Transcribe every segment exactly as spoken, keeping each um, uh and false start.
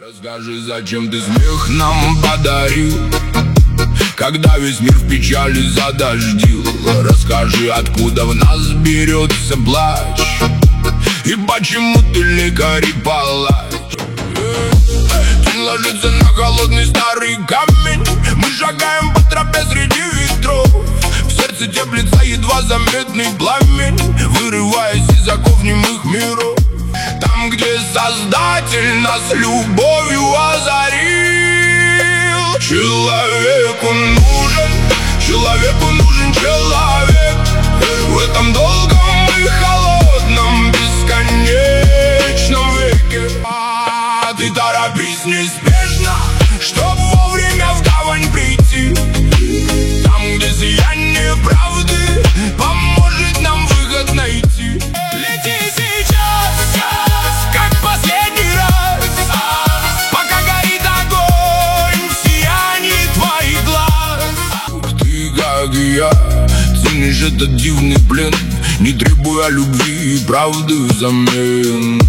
Расскажи, зачем ты смех нам подарил, когда весь мир в печали задождил. Расскажи, откуда в нас берется плач, и почему ты лекарь и палач. Тень ложится на холодный старый камень, мы шагаем по тропе среди ветров. В сердце теплится едва заметный пламень, вырываясь из оков немых миров. Там, где Создатель нас любовью озарил. Человеку нужен, человеку нужен человек в этом долгом и холодном бесконечном веке. А ты торопись неспешно, чтоб вовремя в гавань прийти. Там, где сияние правды поможет нам выход найти. Лети сейчас, как последний раз, пока горит огонь в сиянии твоих глаз. Ты, как и я, ценишь этот дивный плен, не требуя любви и правды взамен.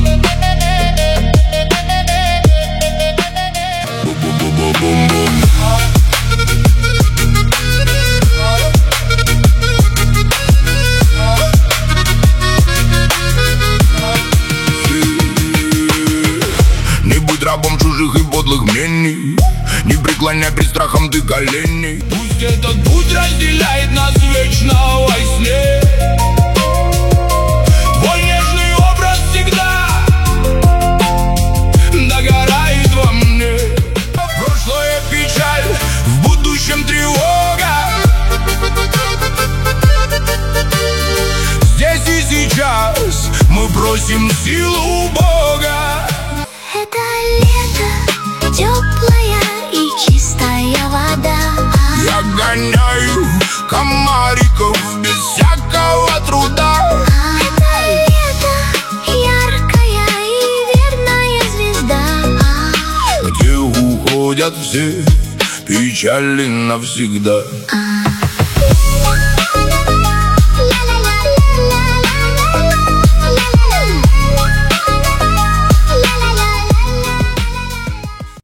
Бу-бу-бу-бу-бум-бум. Рабом чужих и подлых мнений, не преклоняй пред страхом ты коленей. Пусть этот путь разделяет нас вечно во сне. Твой нежный образ всегда догорает во мне. Прошлое печаль, в будущем тревога. Здесь и сейчас мы просим силу Бога. Это лето, теплая и чистая вода. Я гоняю комариков без всякого труда. Это лето, яркая и верная звезда, где уходят все печали навсегда.